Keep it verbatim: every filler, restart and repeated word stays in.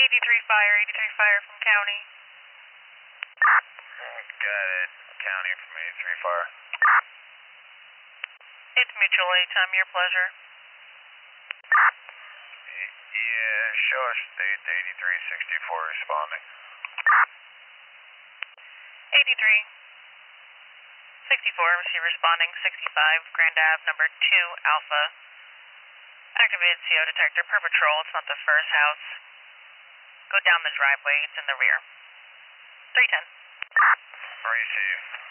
eighty-three fire, eighty-three fire from county. Got it. County from eighty-three fire. It's mutual aid time, your pleasure. Yeah, show us state eighty-three sixty-four responding. eighty-three sixty-four, receive responding sixty-five, Grand Ave, number two, Alpha. Activated C O detector per patrol, it's not the first house. Go down the driveway, it's in the rear. three ten. Receive.